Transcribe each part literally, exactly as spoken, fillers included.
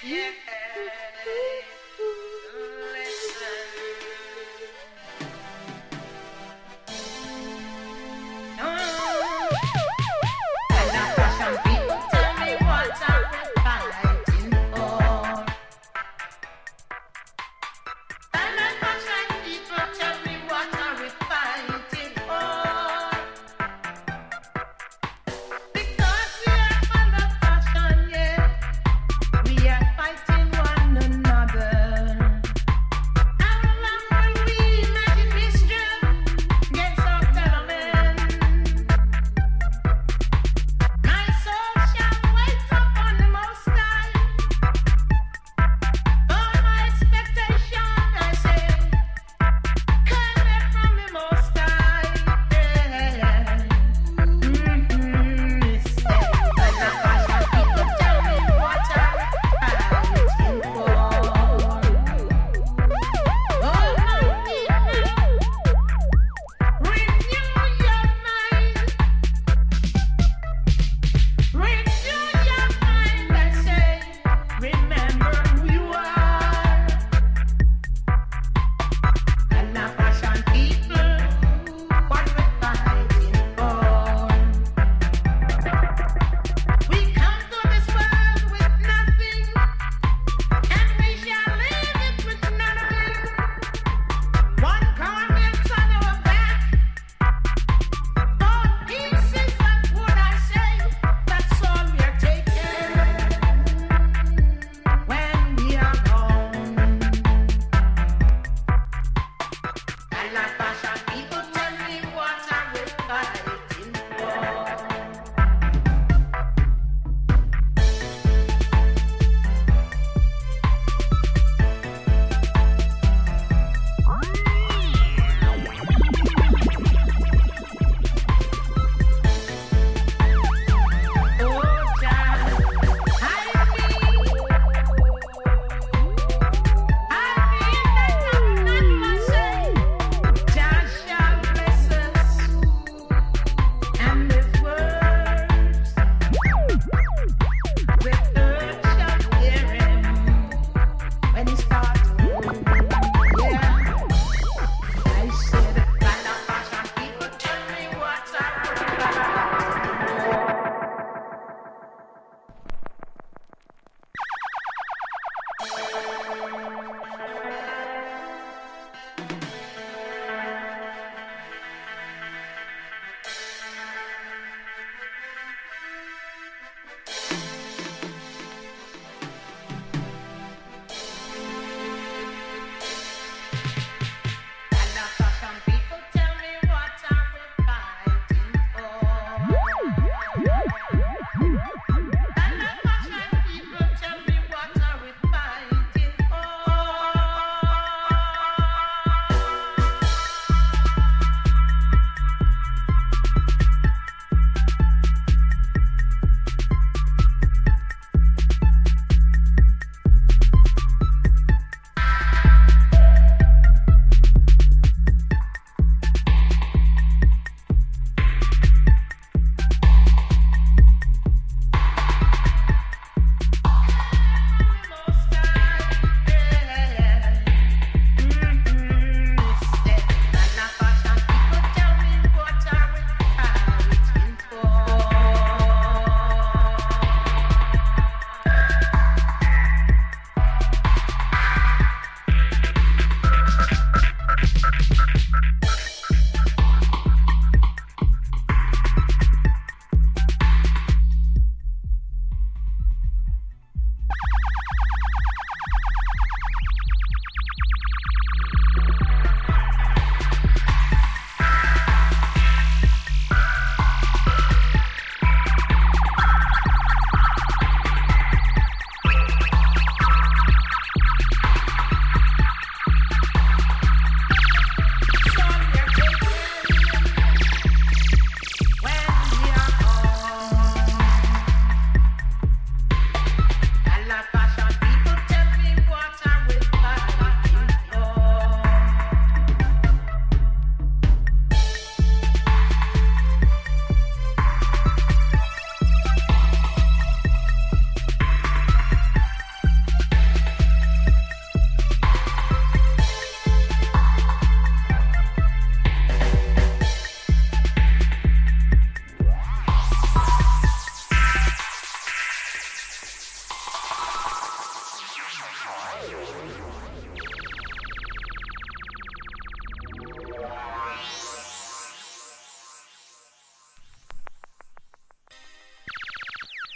Because we are under passion, yeah. We are fighting.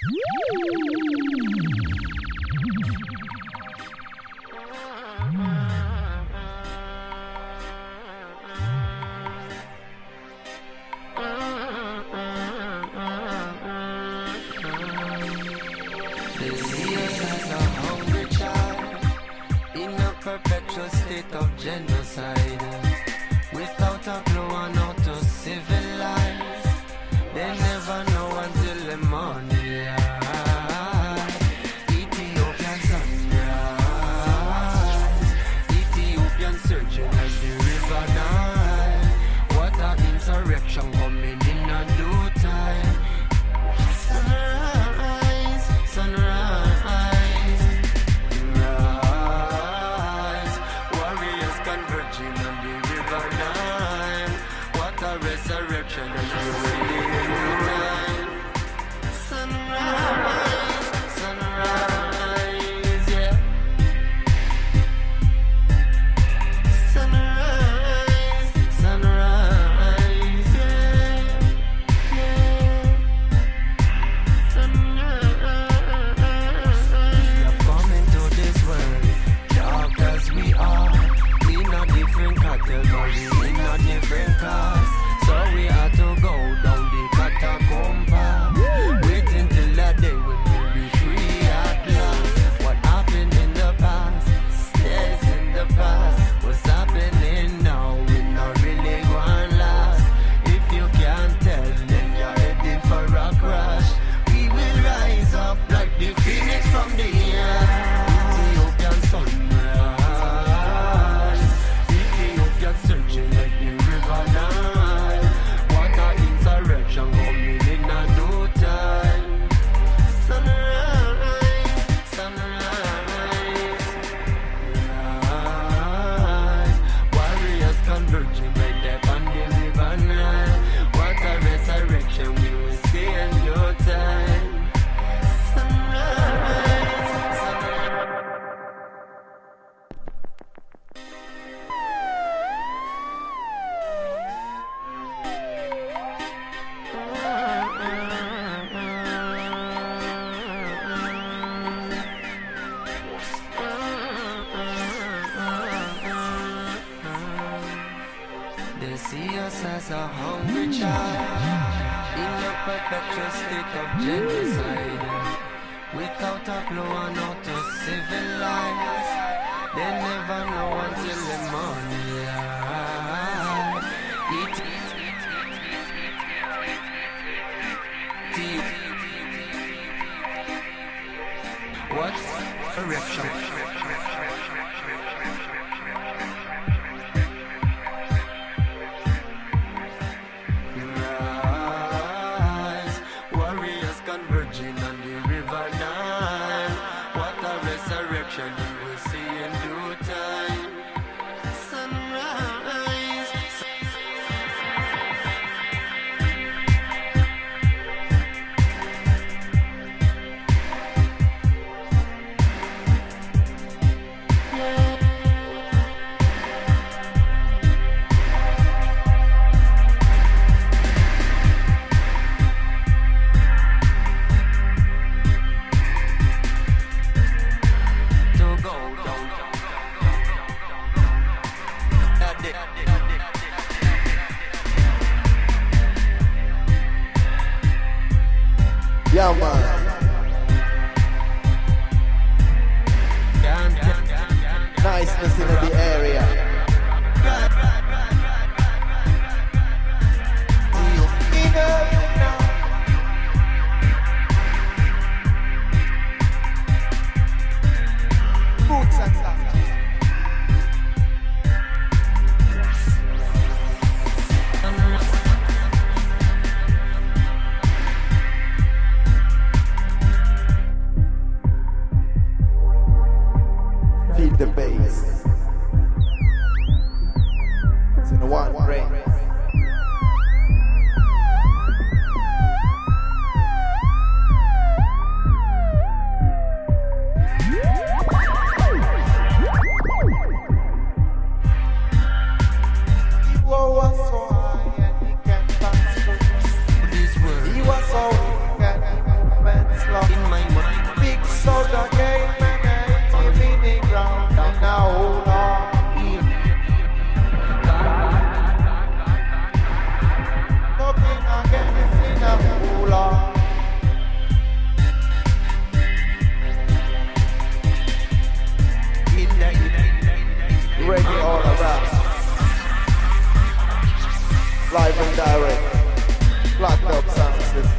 They see us as a hungry child in a perpetual state of genocide, without a clue on how to civilize. They never know until the morning light. Ethiopian sunrise, Ethiopian surging like the river Nile. What a insurrection coming in a due time. Sunrise, sunrise, rise. Warriors converging on the river Nile. What a resurrection and you will live in time. Sunrise, sunrise, yeah. Sunrise, sunrise, yeah, yeah. We are coming to this world, dark as we are, in a different category, in a different class. So we had to go down the catacomb path, waiting till that day when we'll be free at last. What happened in the past stays in the past. What's happening now will not really go and last. If you can't tell, then you're heading for a crash. We will rise up like the phoenix from the air. Ethiopian sunrise, Ethiopian surging like the river Nile. What a insurrection coming in a no time. Sunrise, sunrise, rise. Warriors converging right there on the river Nile. What a resurrection we will see in no time. Sunrise, sunrise. They see us as a hungry child in a perpetual state of genocide, without a clue on how to civilize. They never know until the morning light. It, what correction? Rise, warriors converging on the river Nile. What a resurrection we will see in due time. Sunrise, Live and direct. Black Dub Sound System.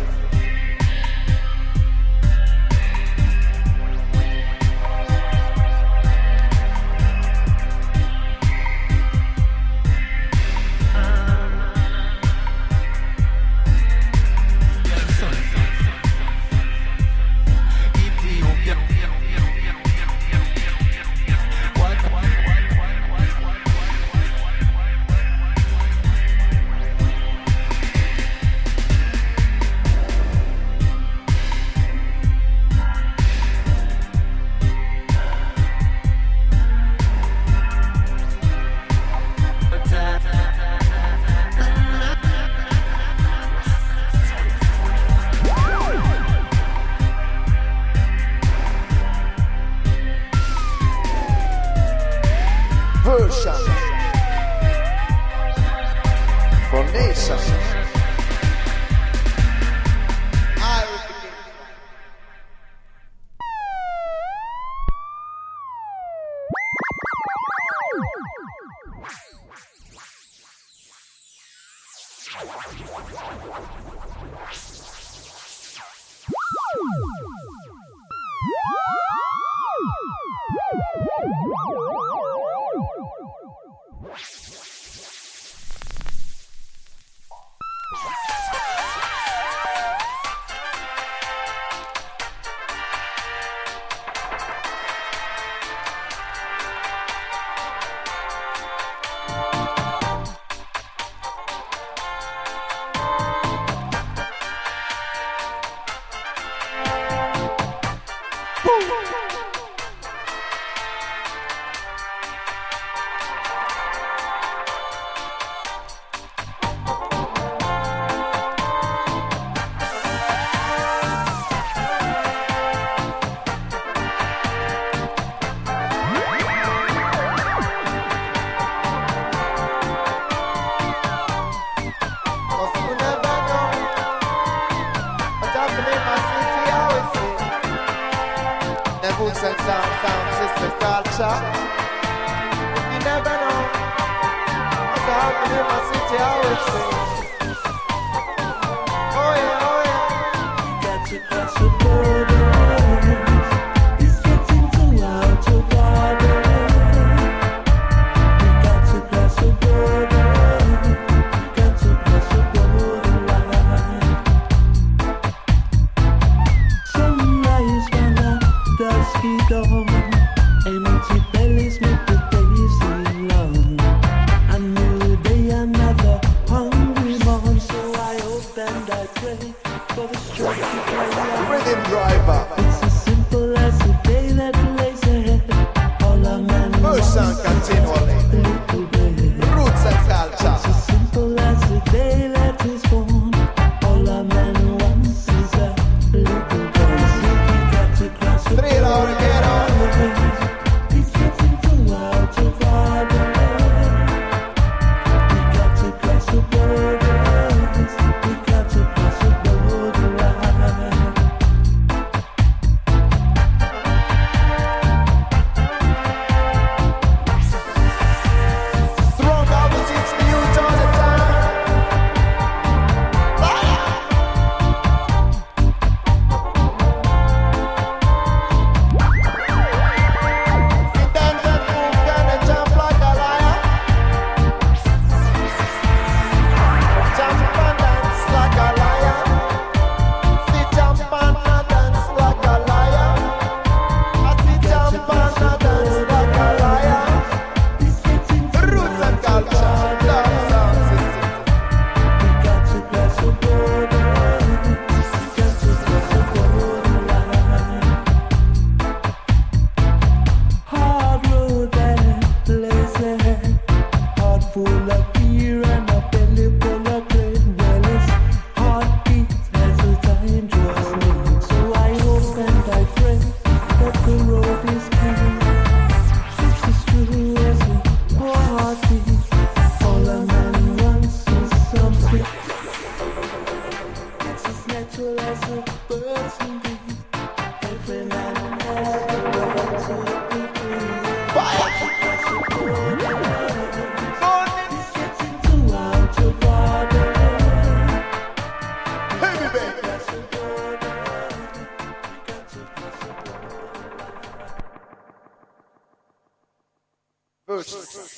Bush.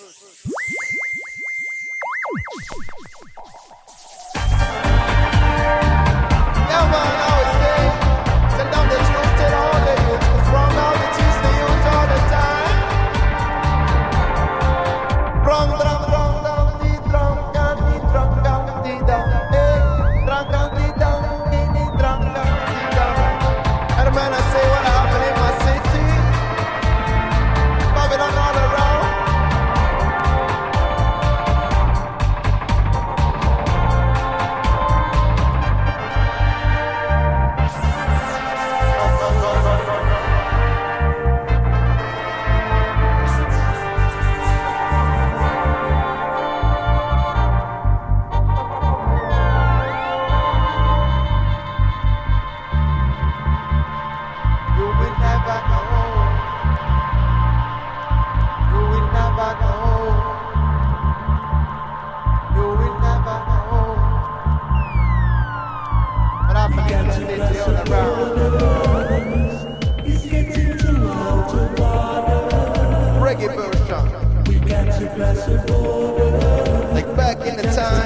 Yeah, man, I always say, tell them the truth, tell all the youth who's wrong, now they teach the youth all the time. Wrong, wrong, wrong, down, the drunk, and the drunk, down, the down, eh, drunk, down, the down, the drunk, down, the down. And man, I say what happened in my city, Babylon all around. Like back in the time.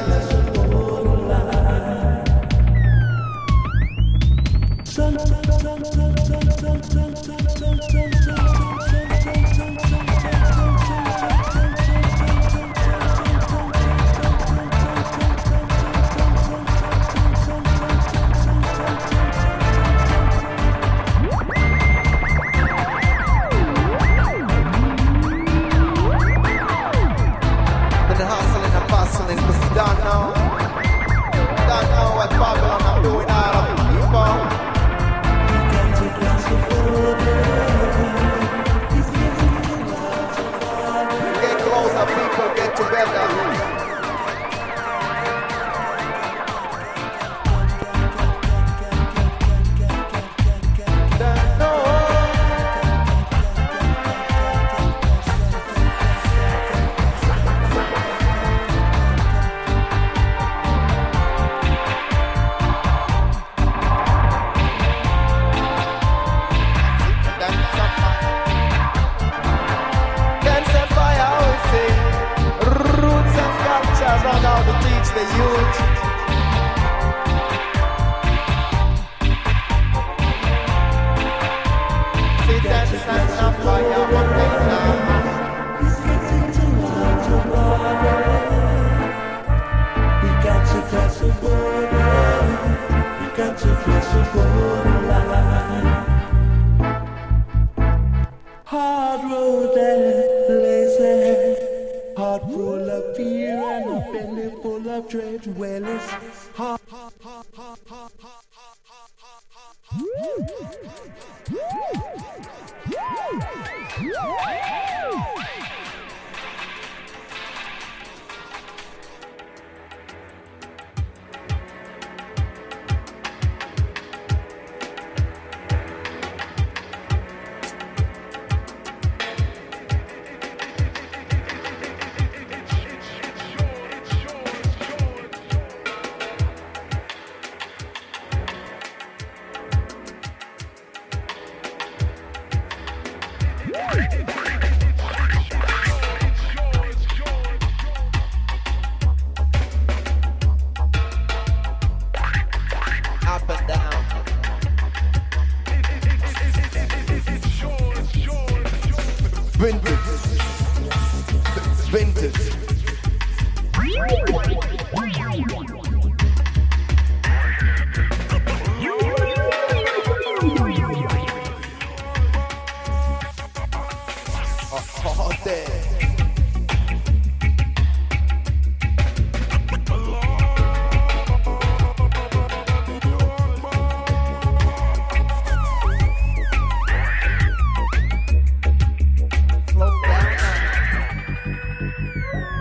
Slow down.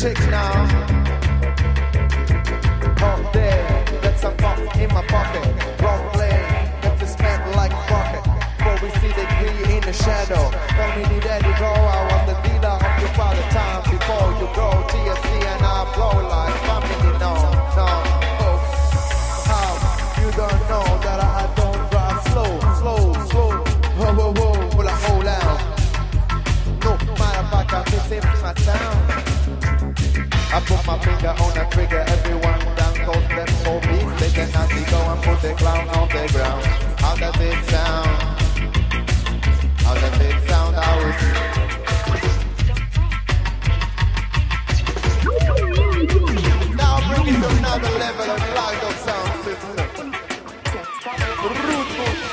check now. All day, got some funk in my pocket. Wrong play, got to spend like a rocket. Before we see the green in the shadow. Call me the daddy bro, I was the dealer of your father time. Before you grow T F C and I blow like family. No, no, oh, how? You don't know that I don't drive slow, slow, slow. Whoa, whoa, whoa, pull a hole out. No matter if I got this in my town. I put my finger on the trigger, everyone down goes them for me. They cannot see go and put the clown on the ground. How does it sound? How does it sound? How is it? Now bring it to another level of light of sound system. Brutal.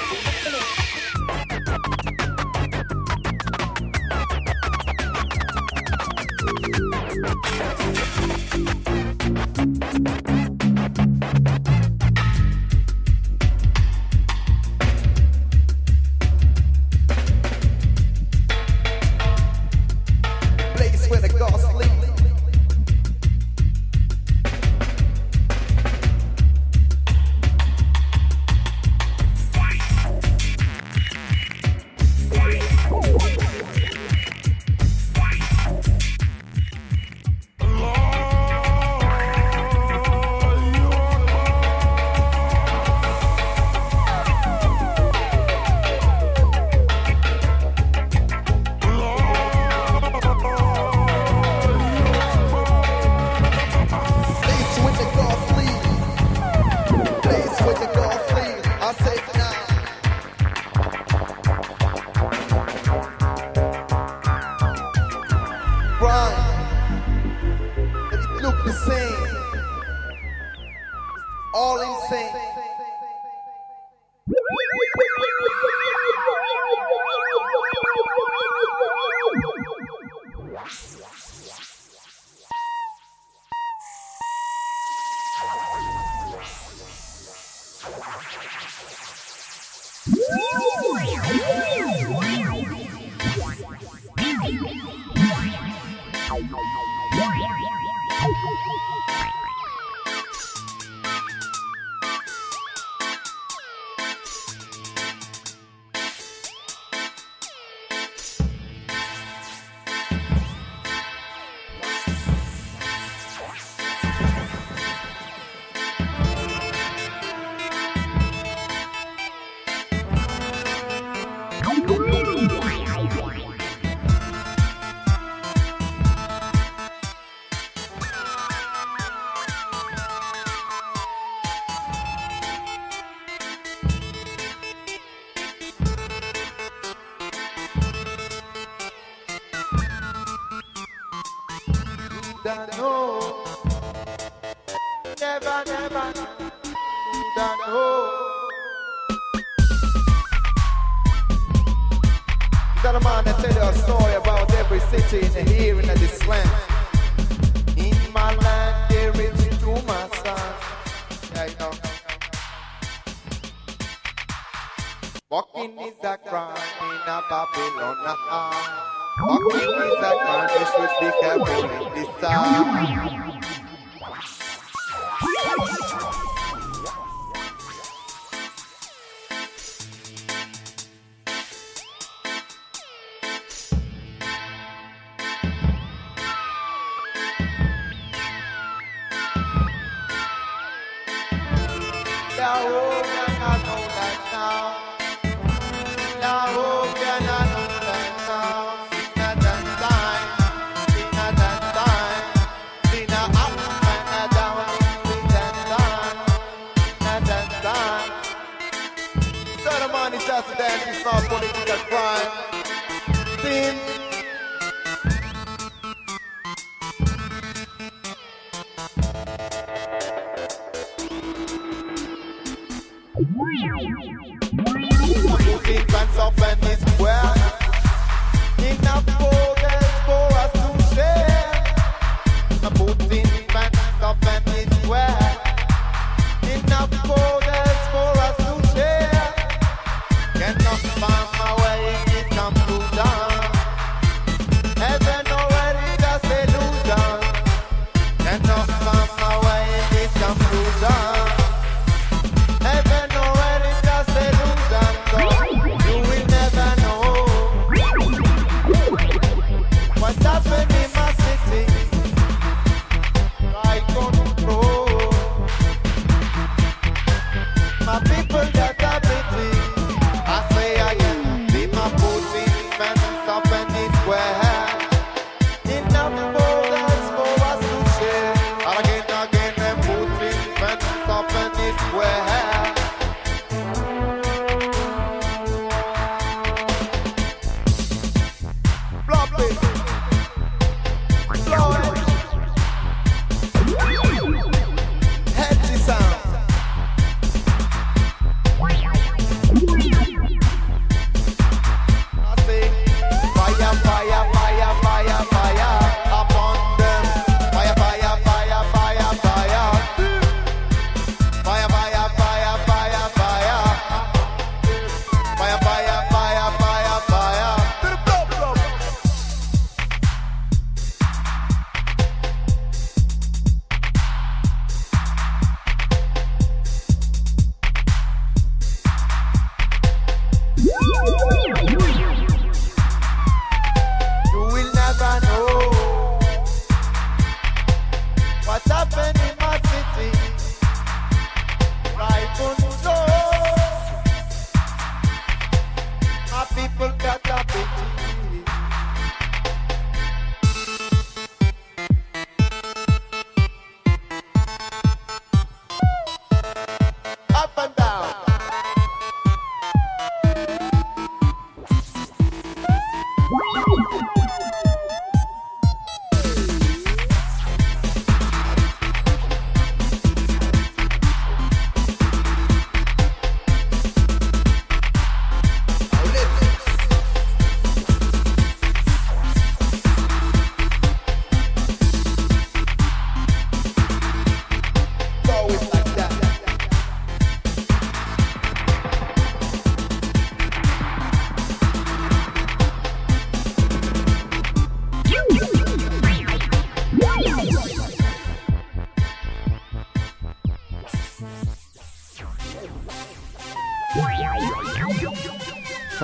Enough for us to share. Cannot find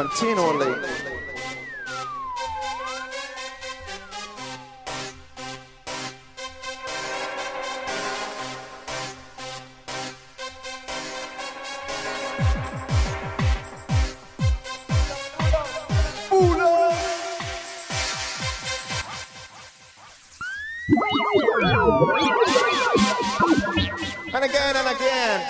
continually. And again and again.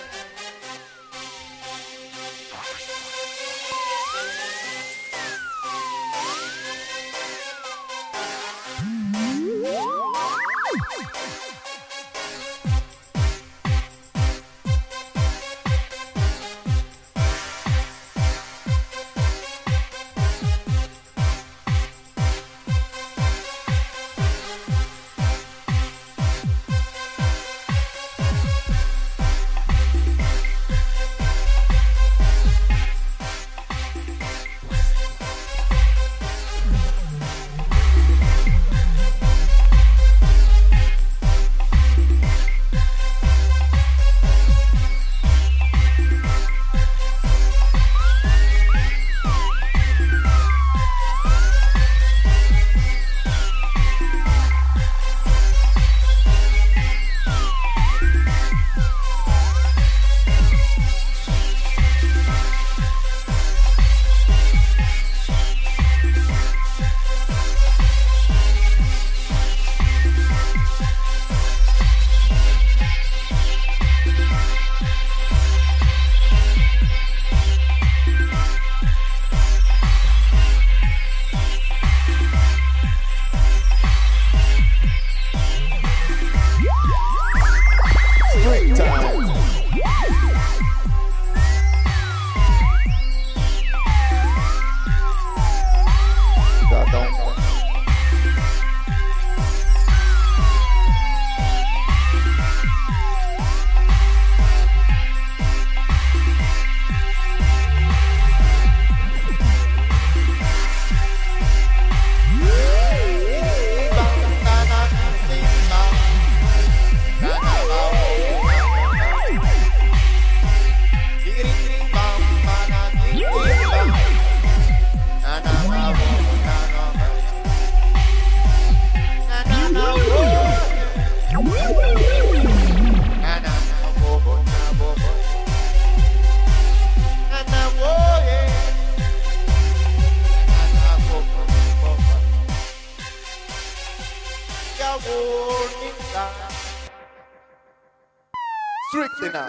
Strictly now.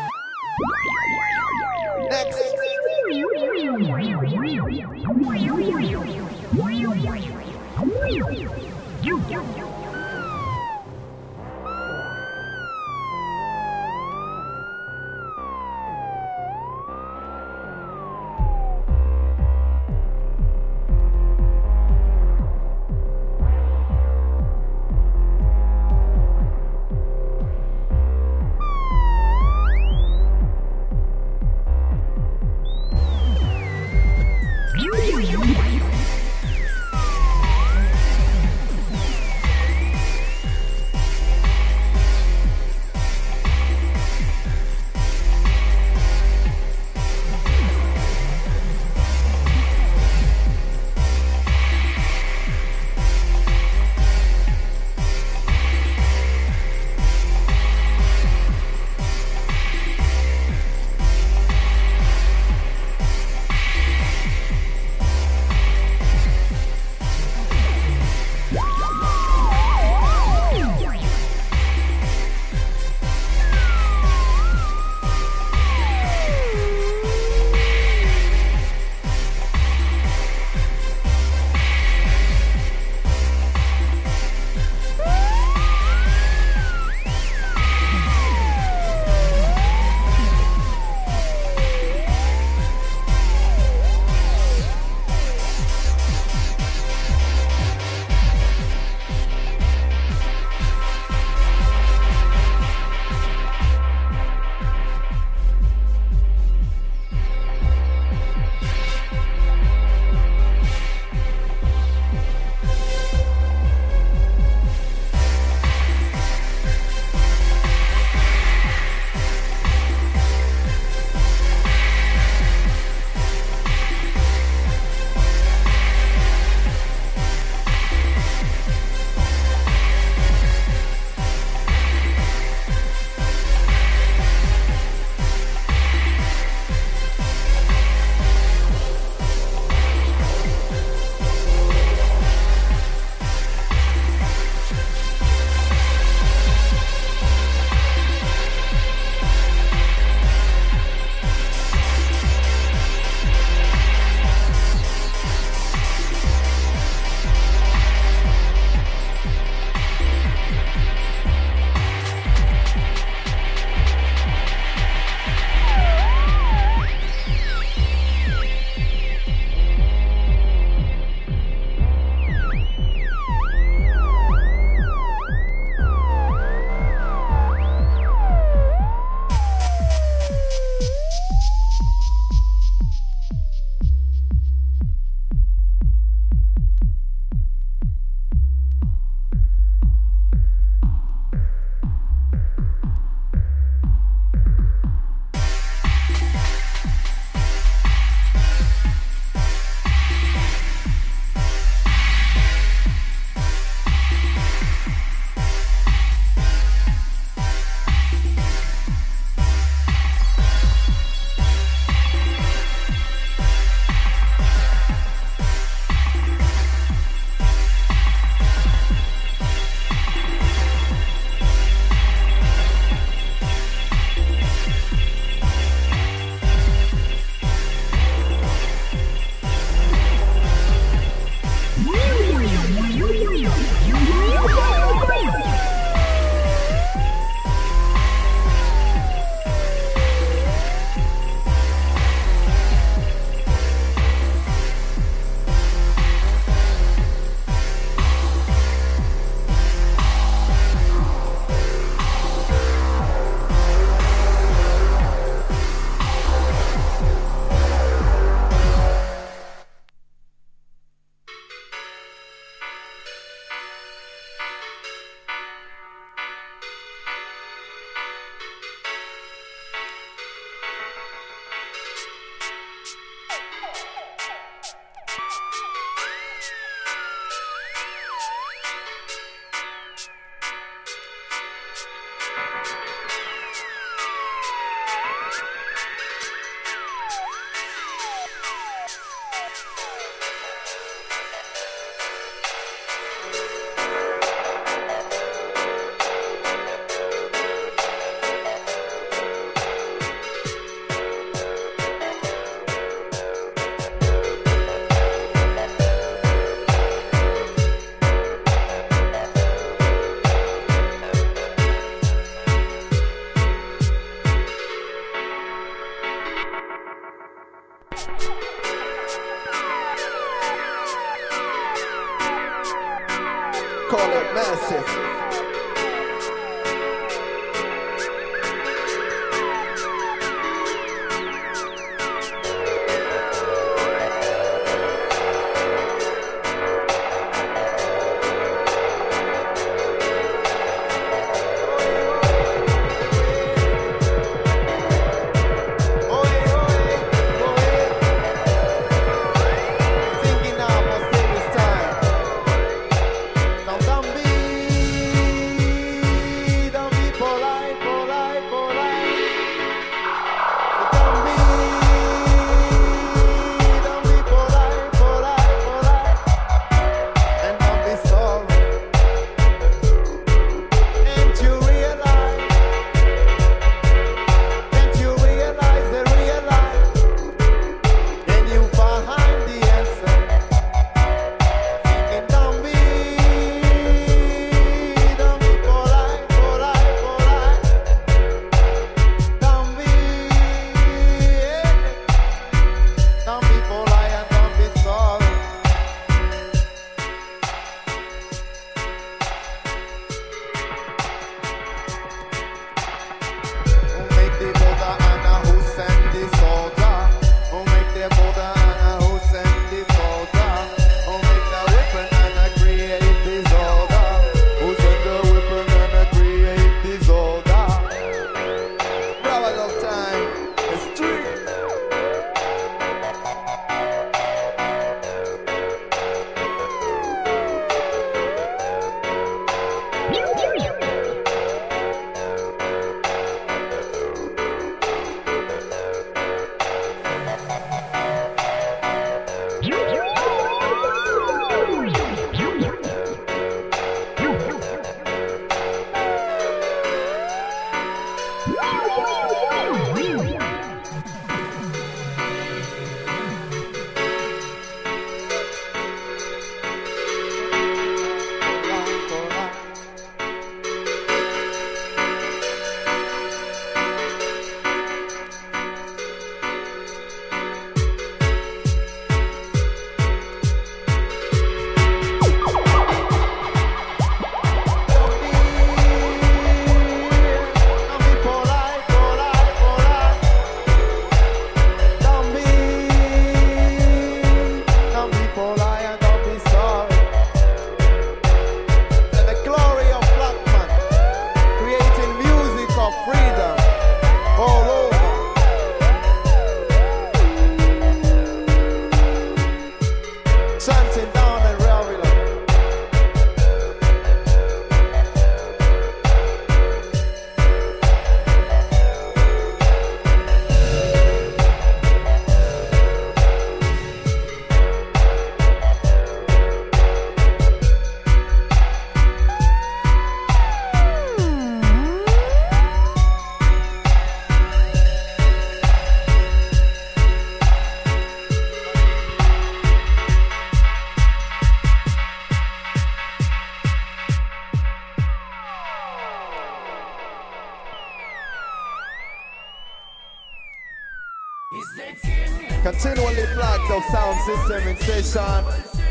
Next. call it massive. Continually plugged up sound system in session.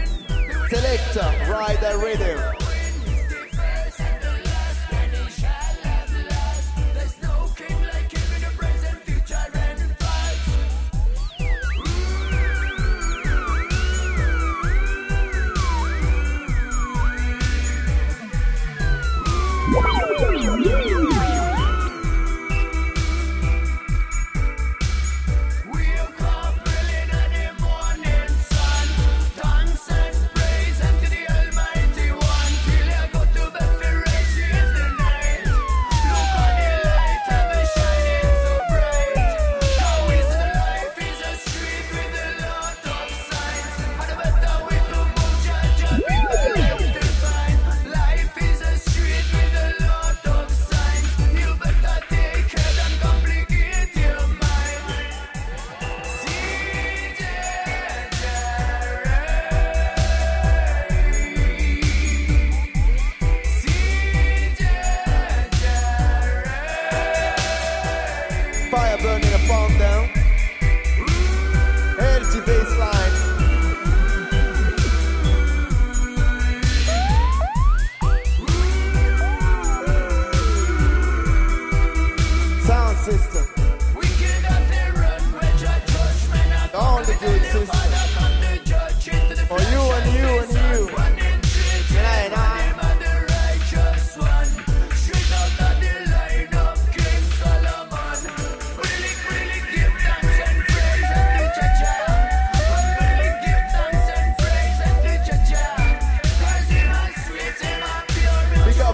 Selector, ride the rhythm. Dance and praise unto the Almighty One.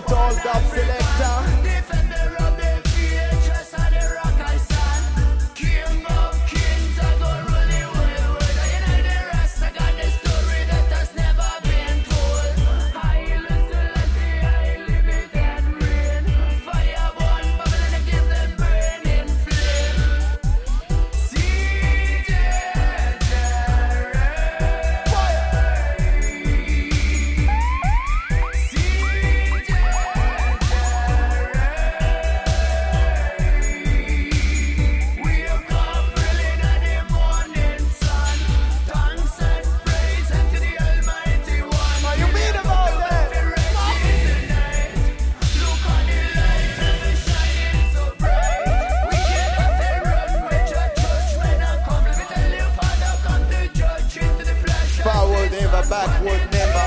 tall dub selector. Defender of the fortress of the rock I stand. King of kings, I go rule the whole world. I know the rest, I got the story that has never been told. Haile Selassie, I live it and reign. Fire burn, Babylon, I give them burning flame. See Forward never, backward never.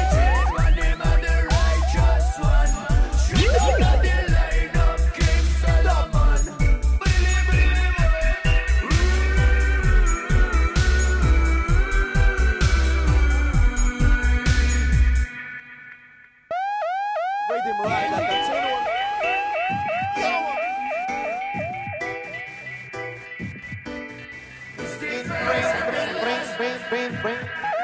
Rhythm rider, continue. Bring, bring, bring, bring, bring, bring.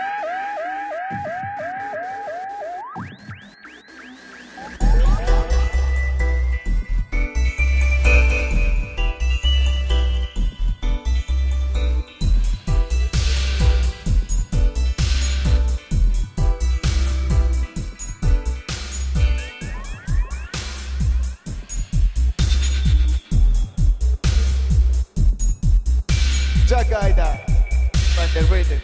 Jagaida, but the rhythm.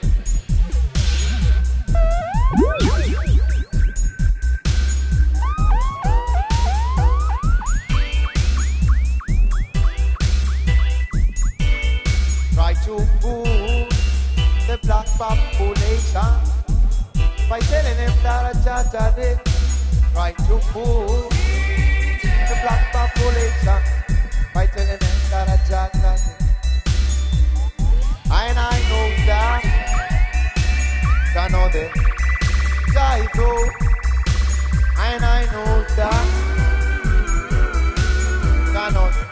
Try to fool the black population by telling them that a Jaja did. Try to fool the black population by telling them that a Jaja did. And I know that, I know that, I know, and I know that, I know that.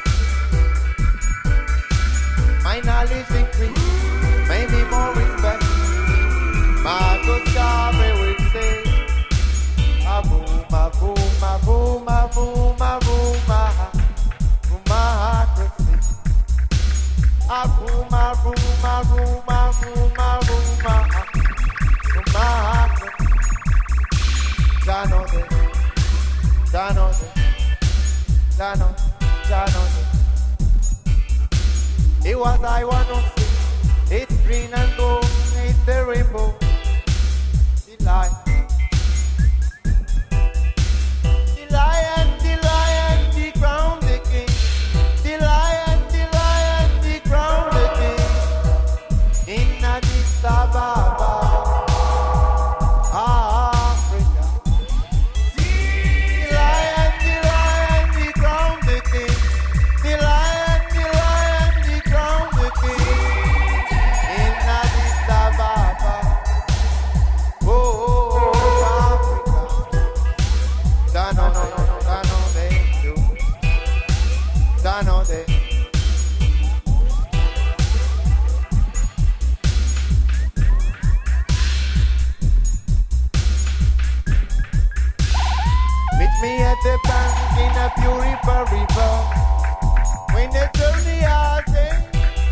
My knowledge increase, maybe more respect. My good job, I will say, ma boom, ma boom, ma boom, ma boom, ma boom, ma boom, ma Akuma, Ruma, Ruma, Ruma, Ruma, Ruma, Janode, Janode, Janode, Janode. It was I want to see. It's green and gold, it's the rainbow. The light, the lion, the lion, the crown, the king, the lion. In Addis Ababa, Africa. The lion, the lion, the crown, the king. The lion, the lion, the crown, the king. In Addis Ababa, oh, Africa. Dano, Dano, they do. Dano, they. Me at the bank in a beautiful river. When the journey has ended,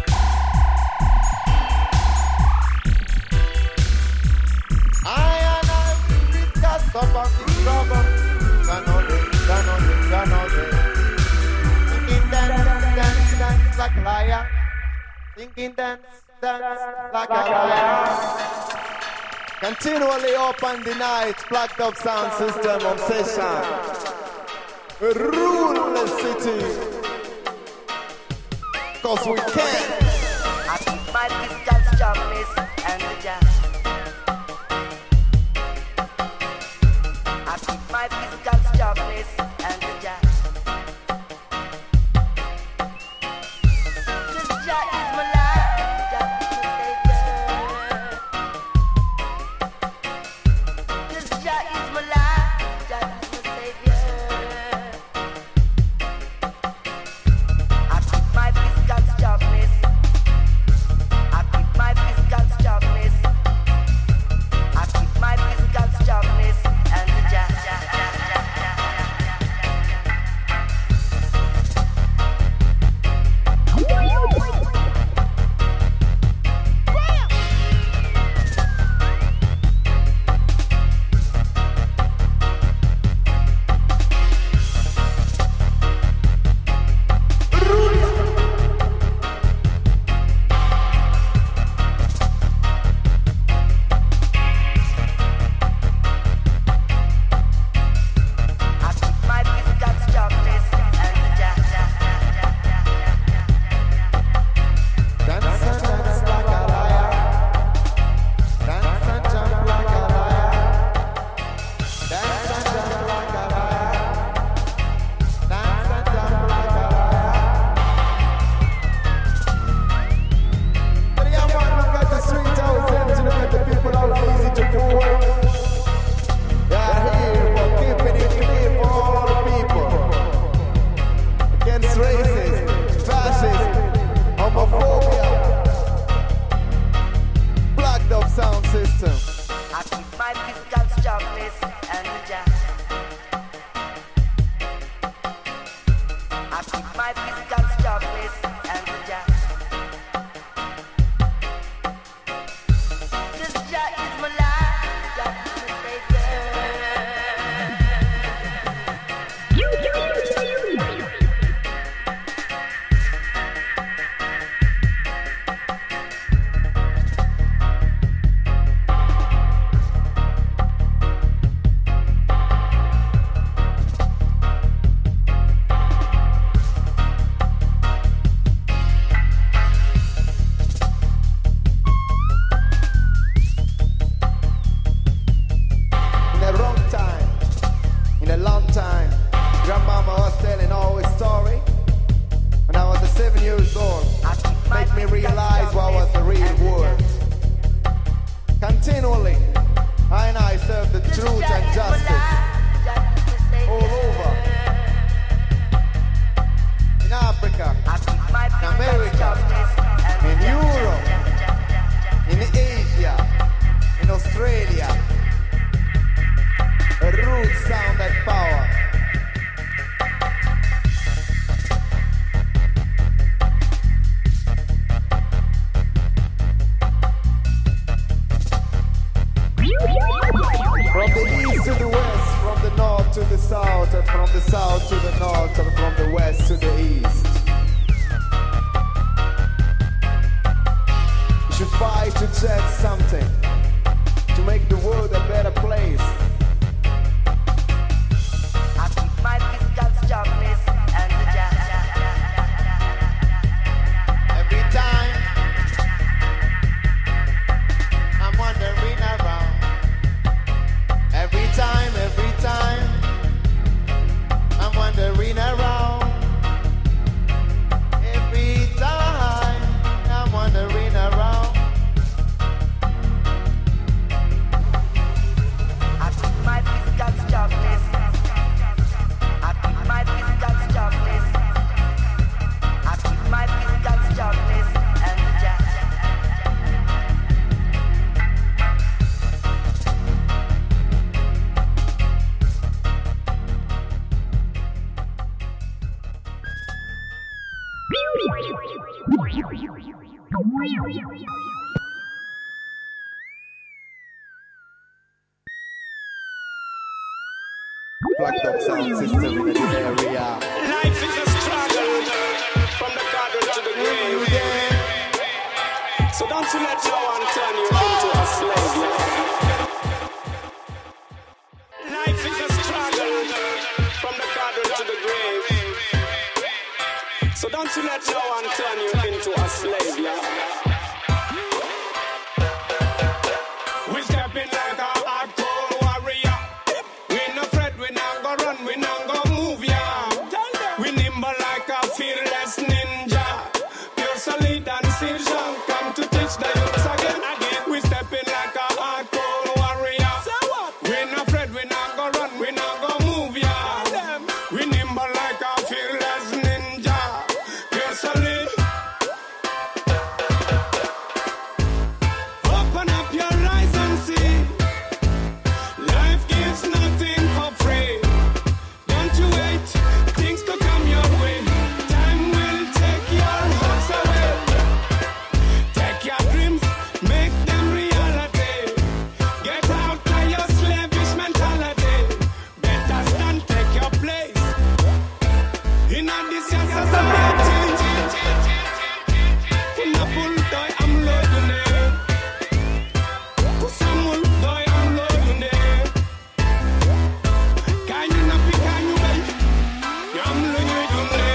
I and I will discuss about this trouble. Ganode, ganode, ganode. Thinking dance, dance, dance like a liar. Thinking dance, dance like a liar. Continually up on the night, Black Dub Sound System Obsession. Rule the city. Cause we can. I keep my physical strongness and the jazz. I keep my physical strongness and the jazz. This jazz is my life, jazz is my savior. This jazz is my life, jazz is my savior. south, and from the south to the north, and from the west to the east. You should fight to change something, to make the world a better place. I keep my physical sharpness and the jazz. Every time I'm wandering around. Every time, every time I'm wandering around. Every time I'm wandering around. I keep my physical sharpness. I keep my physical sharpness. I keep my physical sharpness and the jazz. Plugged up sound system in the area. Life is a struggle from the cradle to the grave. So don't you let no one turn you into a slave. Life is a struggle from the cradle to the grave. So don't you let no one turn you into a slave, yeah. We step in like a hardcore warrior. We no fret, we not go run, we not go move, yeah. We nimble like a fearless ninja. Pure solid and silver, come to teach the youths again. Again, we step in like a hardcore warrior. We no fret, we not go run, we not go move, yeah. We nimble like a fearless ninja. Pure solid. Open up your eyes and see. Life gives nothing for free. Don't you wait, things to come your way. Time will take your hopes away. Take your dreams, make them reality. Get out of your slavish mentality. Better stand, take your place in a this your society. In a full die, I'm loading it. Someone die, I'm loading it. Can you not be, can you wait? I'm loading it.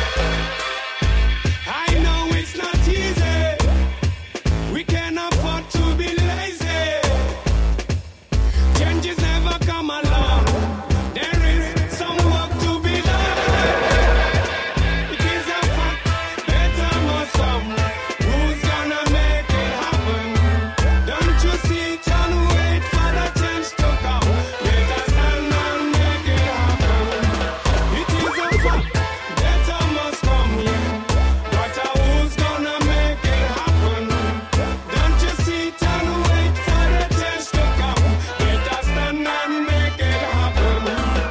I know it's not easy. We can't afford to be lazy. Changes never come along. There is some work to be done. It is a fact, better must come. Who's gonna make it happen? Don't you see it and wait for the change to come? Better stand and make it happen. It is a fact, better must come, yeah. But uh, who's gonna make it happen? Don't you see it and wait for the change to come? Better stand and make it happen.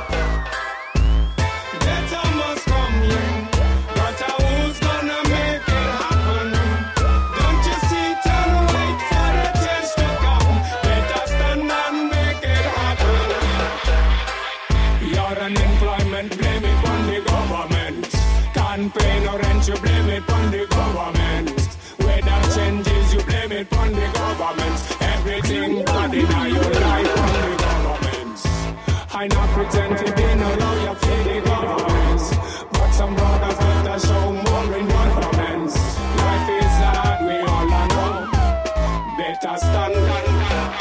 Better must come, yeah. But uh, who's gonna make it happen? Don't you see it and wait for the change to come? Better stand and make it happen. You're unemployment, blame it on the government. Can't pay no rent, you blame it on the government. Weather changes, you blame it on the government. Everything bad in your life on the government. I not pretend to be no lawyer for the government, but some brothers better show more involvement. Life is hard, we all know. Better stand and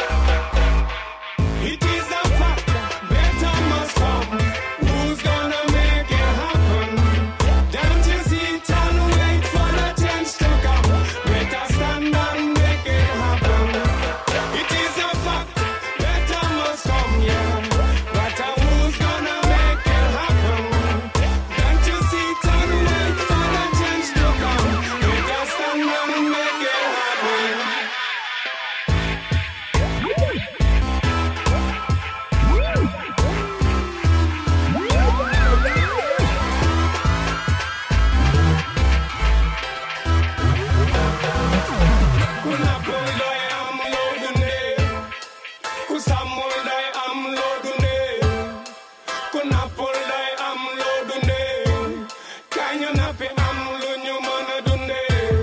it is a fact, better must come. Who's gonna make it happen? Don't you see it and wait for the change to come? Better stand and make it happen. It is a fact, better must come, yeah. But uh, who's gonna make apple die am lodune. Can you not be am lu ñu mën a dundee?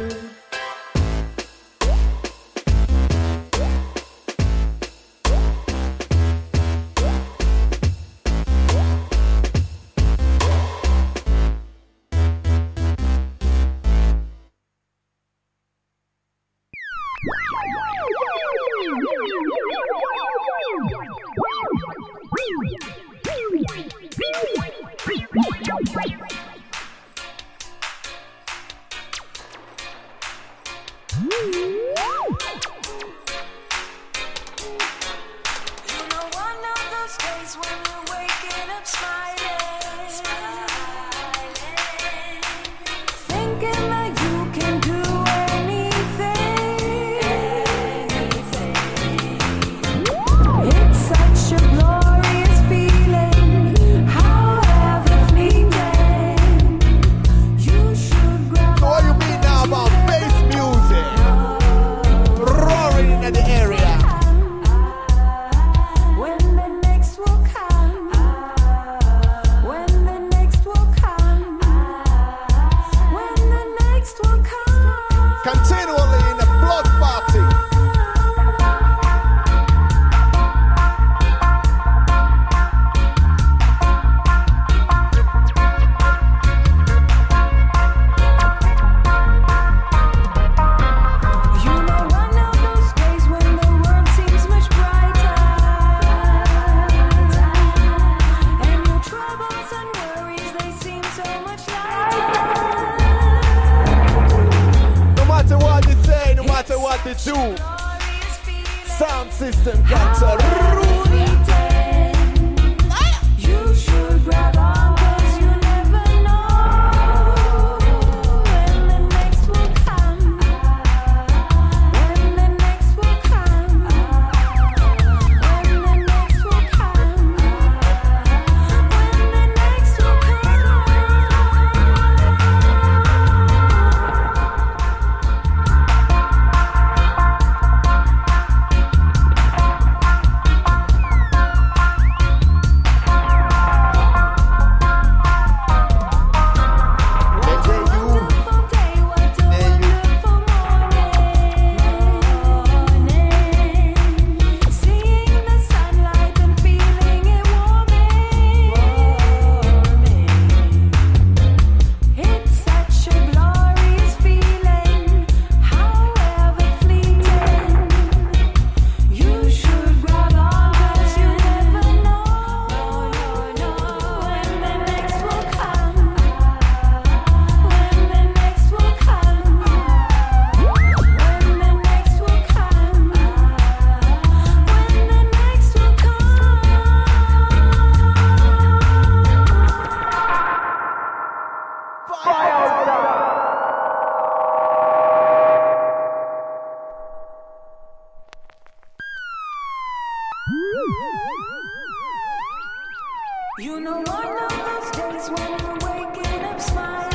You know I know those days when you're waking up smiling.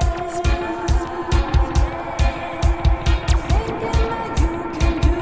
Thinking that you can do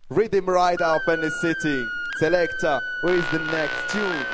Rhythm right up in the city. Selector, where is the next tune?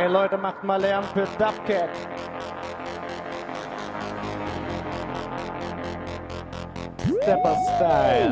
Leute, macht mal Lärm für Dubcat. Stepper Style.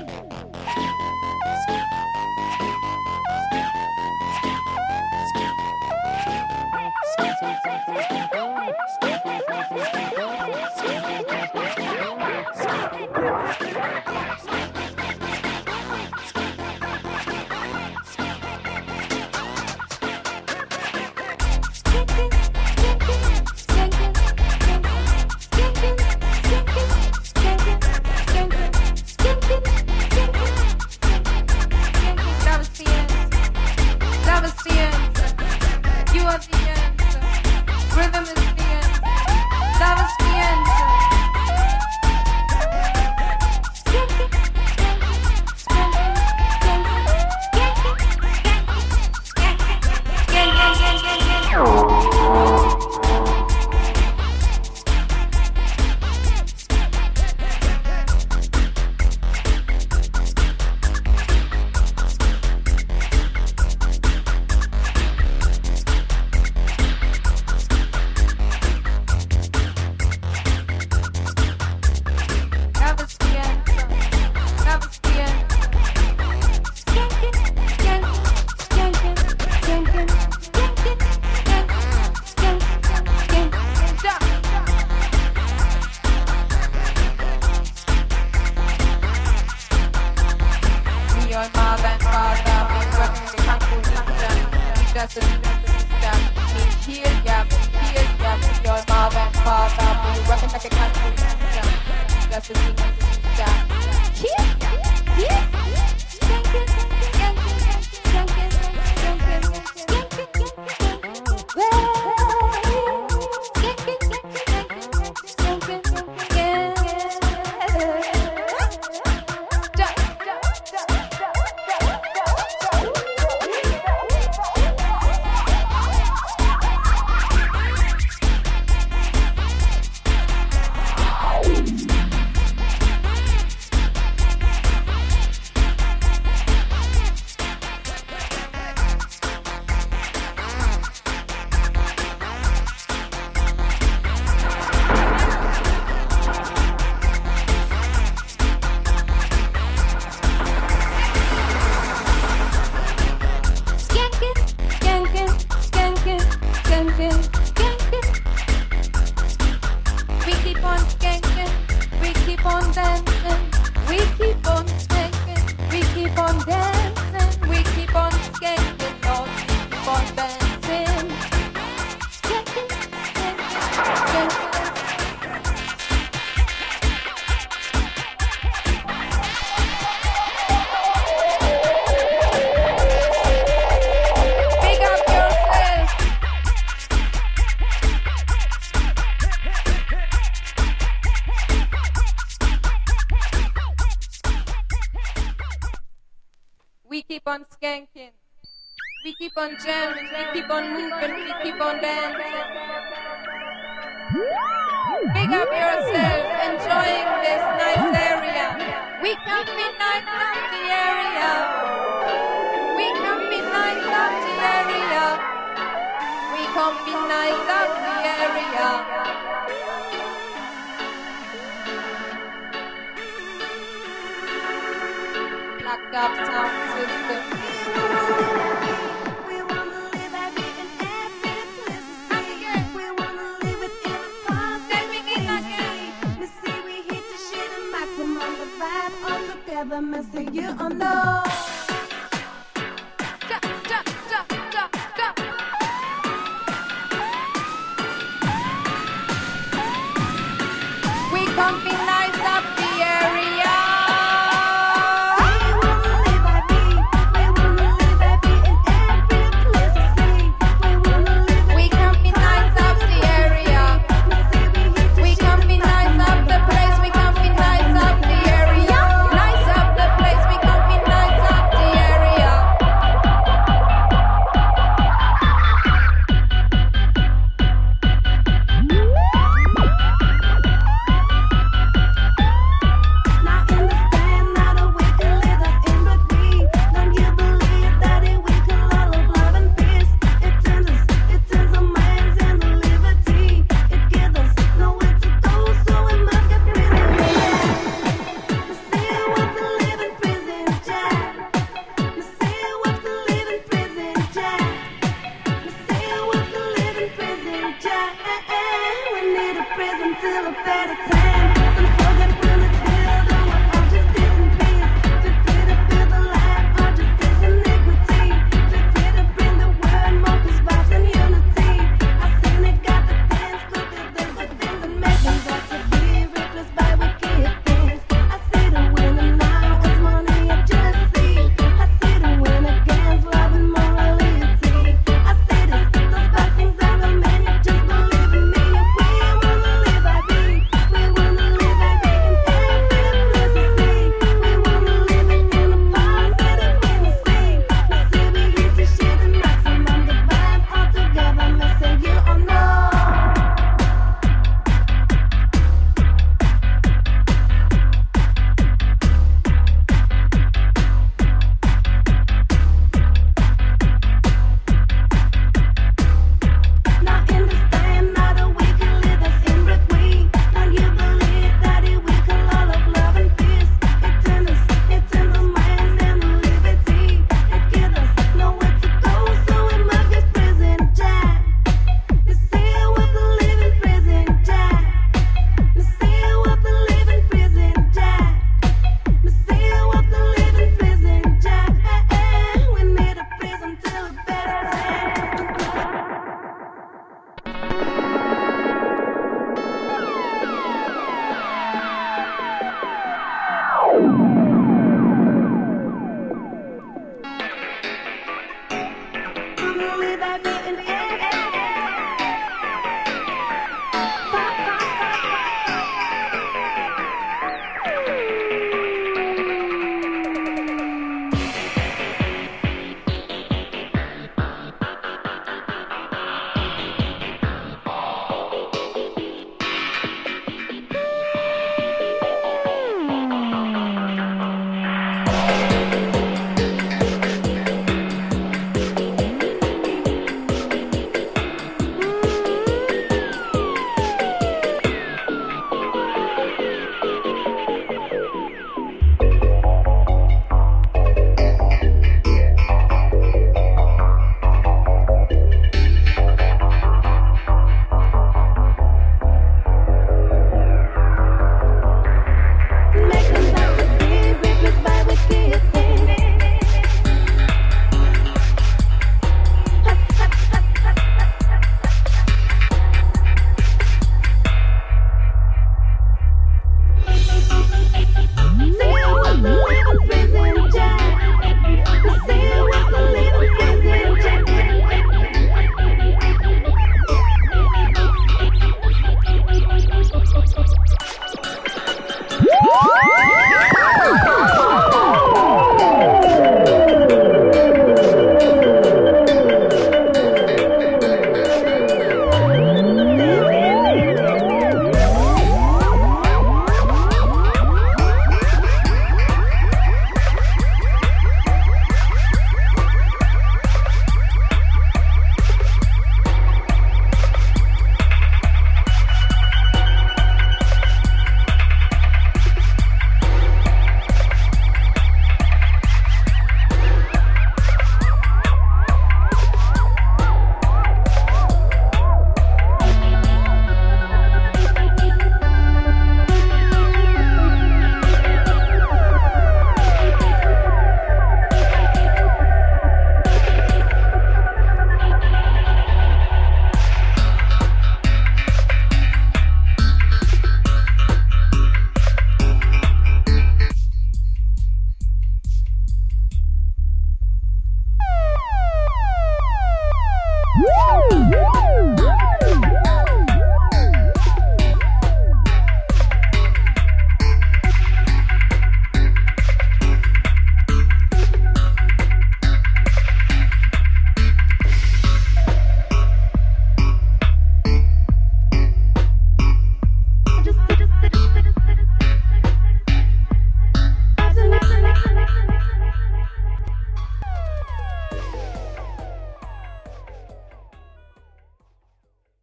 We keep on skanking. We keep on jamming. We keep on moving. We keep on dancing. Big up yourself, enjoying this nice area. We can be nice up the area. We can be nice up the area. We can be nice up the area. Locked up sound system. We wanna live our dreams in every place we see. We wanna live within a positive. We see we hit the shit and maximum the vibe all together, missing you or no.